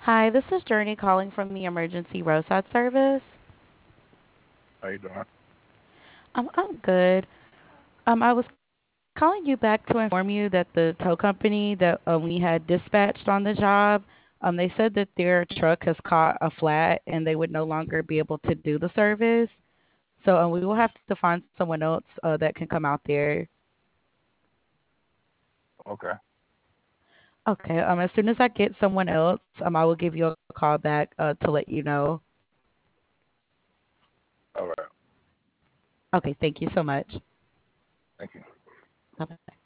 Hi, this is Journey calling from the emergency roadside service. How you doing? I'm good. I was calling you back to inform you that the tow company that we had dispatched on the job, they said that their truck has caught a flat and they would no longer be able to do the service. So we will have to find someone else that can come out there. Okay. Okay. As soon as I get someone else, I will give you a call back to let you know. All right. Okay. Thank you so much. Thank you. Bye bye.